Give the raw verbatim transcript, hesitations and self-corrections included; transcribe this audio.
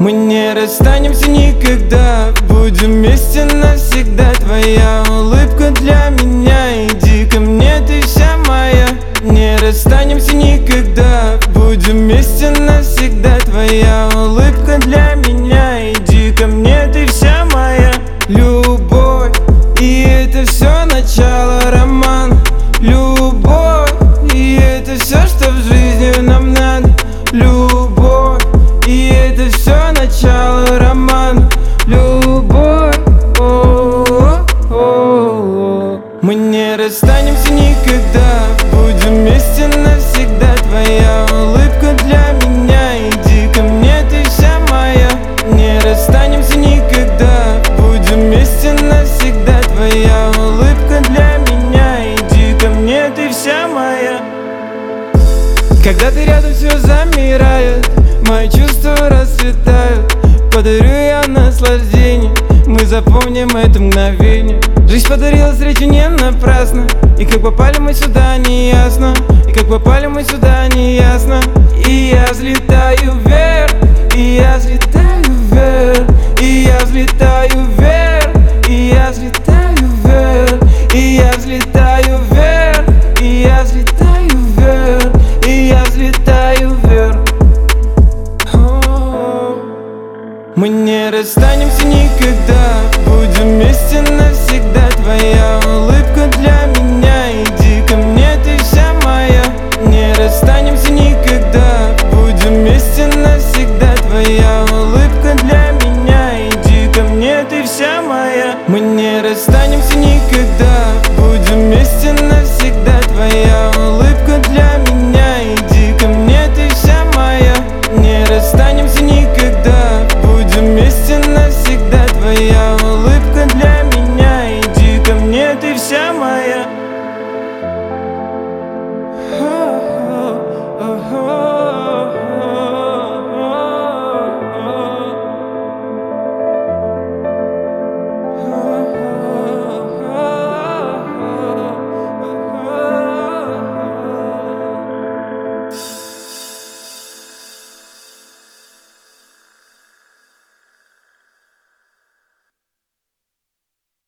Мы не расстанемся никогда, будем вместе навсегда. Твоя улыбка для меня, иди ко мне, ты вся моя. Не расстанемся никогда, будем вместе навсегда. Твоя улыбка для меня, иди ко мне, ты вся моя. Любовь, и это все начало романа. Любовь, и это все, что в жизни нам надо. Любовь, и это все начало романа. Любовь, о-о-о-о. Мы не расстанемся никогда, будем вместе навсегда. Твоя улыбка для меня, иди ко мне, ты вся моя. Не расстанемся никогда, будем вместе навсегда. Твоя улыбка для меня, иди ко мне, ты вся моя. Когда ты рядом, все замирает, мои чувства расцветают. Подарю я наслаждение, мы запомним это мгновение. Жизнь подарила встречу не напрасно, и как попали мы сюда, не ясно. И как попали мы сюда, не ясно. И я взлетаю вверх, и я взлетаю вверх, и я взлетаю вверх, и я взлетаю вверх, и я взлетаю вверх, и я взлетаю вверх, и я взлетаю вверх. Мы не расстанемся никогда, будем вместе навсегда. Твоя улыбка для меня, иди ко мне, ты вся моя. Не расстанемся никогда, будем вместе навсегда. Твоя улыбка для меня, иди ко мне, ты вся моя. Мы не расстанемся никогда, будем вместе навсегда. Твоя улыбка для